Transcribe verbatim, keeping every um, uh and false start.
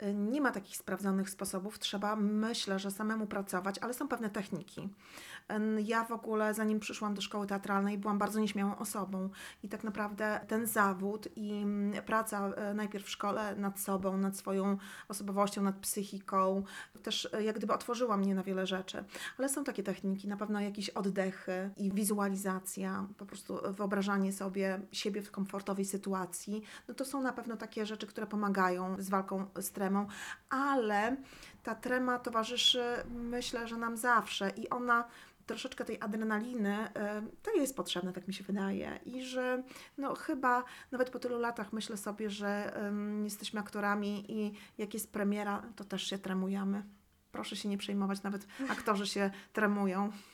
Nie ma takich sprawdzonych sposobów, trzeba, myślę, że samemu pracować, ale są pewne techniki. Ja w ogóle, zanim przyszłam do szkoły teatralnej, byłam bardzo nieśmiałą osobą i tak naprawdę ten zawód i praca najpierw w szkole nad sobą, nad swoją osobowością, nad psychiką, też jak gdyby otworzyła mnie na wiele rzeczy. Ale są takie techniki, na pewno jakieś oddechy i wizualizacja, po prostu wyobrażanie sobie siebie w komfortowej sytuacji. No to są na pewno takie rzeczy, które pomagają z walką z tremą, ale ta trema towarzyszy, myślę, że nam zawsze i ona troszeczkę tej adrenaliny, to jest potrzebne, tak mi się wydaje. I że no chyba nawet po tylu latach myślę sobie, że um, jesteśmy aktorami i jak jest premiera, to też się tremujemy. Proszę się nie przejmować, nawet aktorzy się tremują.